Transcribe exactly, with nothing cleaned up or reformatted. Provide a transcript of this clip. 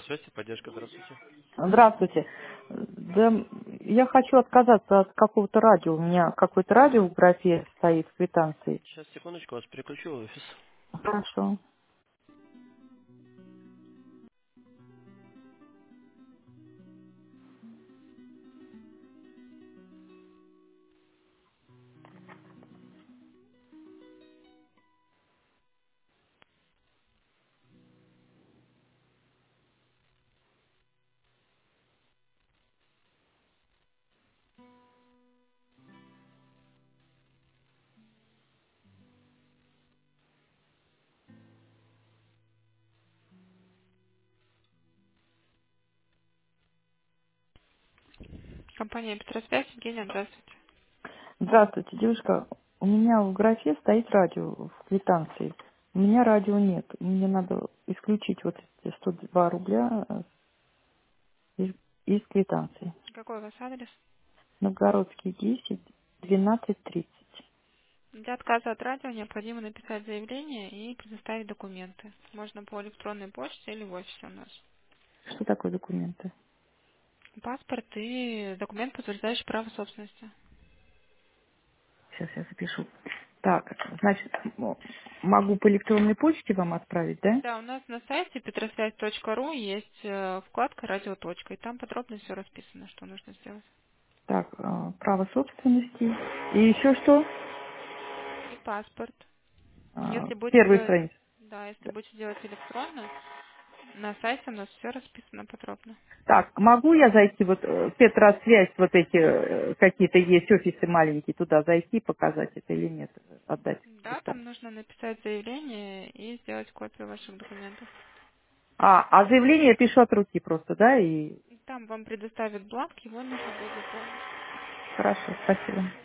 Электросвязь и поддержка, здравствуйте. Здравствуйте. Да, я хочу отказаться от какого-то радио. У меня какое-то радио в графе стоит в квитанции. Сейчас, секундочку, вас переключу в офис. Хорошо. Компания Петросвязь, Евгения, здравствуйте. Здравствуйте, девушка. У меня в графе стоит радио в квитанции. У меня радио нет. Мне надо исключить вот эти сто два рубля э, из, из квитанции. Какой у вас адрес? Новгородский десять, двенадцать тридцать. Для отказа от радио необходимо написать заявление и предоставить документы. Можно по электронной почте или в офисе у нас. Что такое документы? Паспорт и документ, подтверждающий право собственности. Сейчас я запишу. Так, значит, м- могу по электронной почте вам отправить, да? Да, у нас на сайте петросвязь точка ру есть э, вкладка «Радио. Точка», и там подробно все расписано, что нужно сделать. Так, э, право собственности. И еще что? И паспорт. Э, Если будете Первую делать, страницу. да, если будете делать электронно, на сайте у нас все расписано подробно. Так, могу я зайти, вот э, Петросвязь, вот эти э, какие-то есть офисы маленькие, туда зайти, показать это или нет, отдать Да, там квитанцию? нужно написать заявление и сделать копию ваших документов. А, а заявление я пишу от руки просто, да, и И там вам предоставят бланк, его нужно будет заполнить. хорошо, спасибо.